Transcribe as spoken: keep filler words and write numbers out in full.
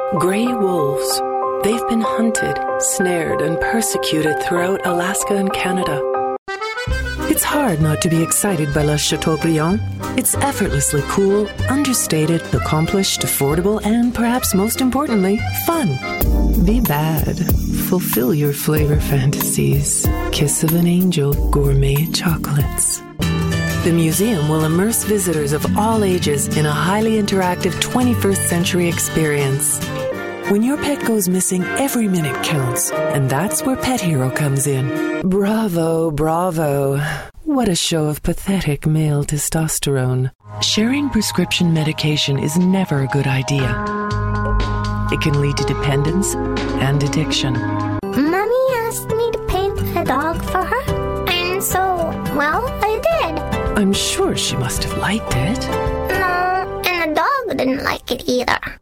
Gray wolves. They've been hunted, snared, and persecuted throughout Alaska and Canada. It's hard not to be excited by Le Chateaubriand. It's effortlessly cool, understated, accomplished, affordable, and perhaps most importantly, fun. Be bad. Fulfill your flavor fantasies. Kiss of an angel, gourmet chocolates. The museum will immerse visitors of all ages in a highly interactive twenty-first century experience. When your pet goes missing, every minute counts, and that's where Pet Hero comes in. Bravo, bravo. What a show of pathetic male testosterone. Sharing prescription medication is never a good idea. It can lead to dependence and addiction. Mommy asked me to paint a dog for her, and so, well, I did. I'm sure she must have liked it. No, and the dog didn't like it either.